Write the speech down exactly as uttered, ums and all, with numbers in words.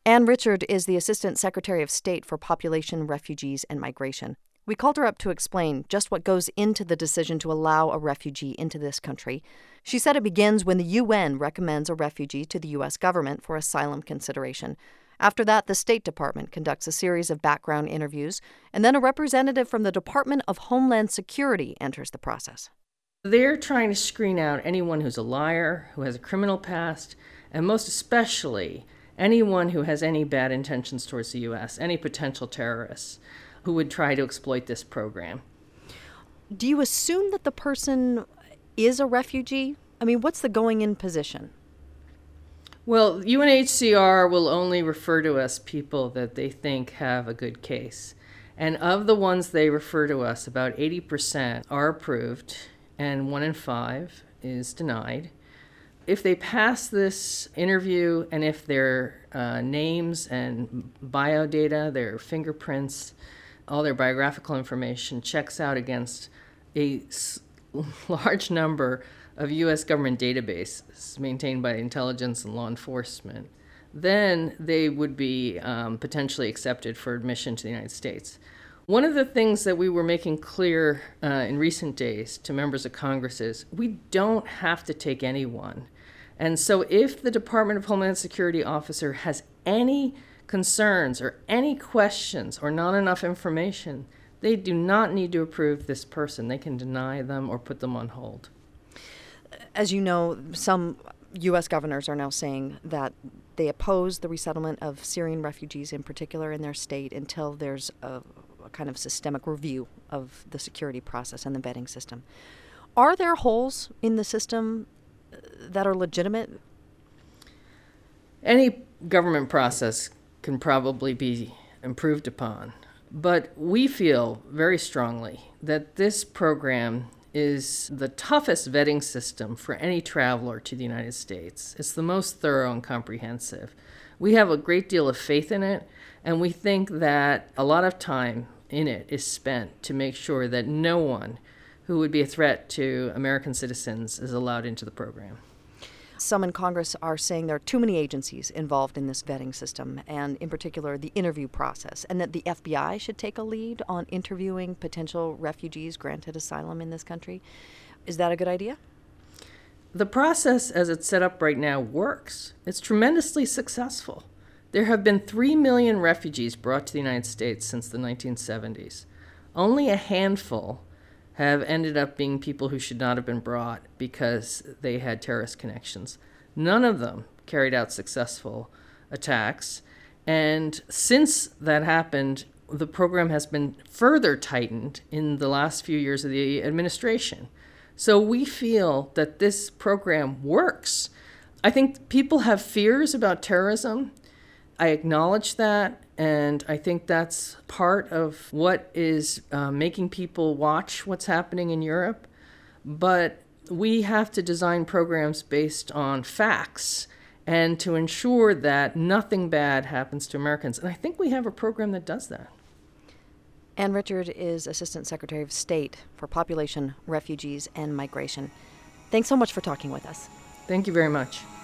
Ann Richard is the Assistant Secretary of State for Population, Refugees, and Migration. We called her up to explain just what goes into the decision to allow a refugee into this country. She said it begins when the U N recommends a refugee to the U S government for asylum consideration. After that, the State Department conducts a series of background interviews, and then a representative from the Department of Homeland Security enters the process. They're trying to screen out anyone who's a liar, who has a criminal past, and most especially anyone who has any bad intentions towards the U S, any potential terrorists who would try to exploit this program. Do you assume that the person is a refugee? I mean, what's the going-in position? Well, U N H C R will only refer to us people that they think have a good case. And of the ones they refer to us, about eighty percent are approved, and one in five is denied. If they pass this interview, and if their uh, names and bio data, their fingerprints, all their biographical information checks out against a s- large number of U S government databases maintained by intelligence and law enforcement, then they would be um, potentially accepted for admission to the United States. One of the things that we were making clear uh, in recent days to members of Congress is we don't have to take anyone. And so if the Department of Homeland Security officer has any concerns or any questions or not enough information, they do not need to approve this person. They can deny them or put them on hold. As you know, some U S governors are now saying that they oppose the resettlement of Syrian refugees in particular in their state until there's a, a kind of systemic review of the security process and the vetting system. Are there holes in the system that are legitimate? Any government process can probably be improved upon, but we feel very strongly that this program is the toughest vetting system for any traveler to the United States. It's the most thorough and comprehensive. We have a great deal of faith in it, and we think that a lot of time in it is spent to make sure that no one who would be a threat to American citizens is allowed into the program. Some in Congress are saying there are too many agencies involved in this vetting system, and in particular the interview process, and that the F B I should take a lead on interviewing potential refugees granted asylum in this country. Is that a good idea? The process as it's set up right now works. It's tremendously successful. There have been three million refugees brought to the United States since the nineteen seventies. Only a handful have ended up being people who should not have been brought because they had terrorist connections. None of them carried out successful attacks. And since that happened, the program has been further tightened in the last few years of the administration. So we feel that this program works. I think people have fears about terrorism. I acknowledge that, and I think that's part of what is uh, making people watch what's happening in Europe. But we have to design programs based on facts and to ensure that nothing bad happens to Americans. And I think we have a program that does that. Ann Richard is Assistant Secretary of State for Population, Refugees, and Migration. Thanks so much for talking with us. Thank you very much.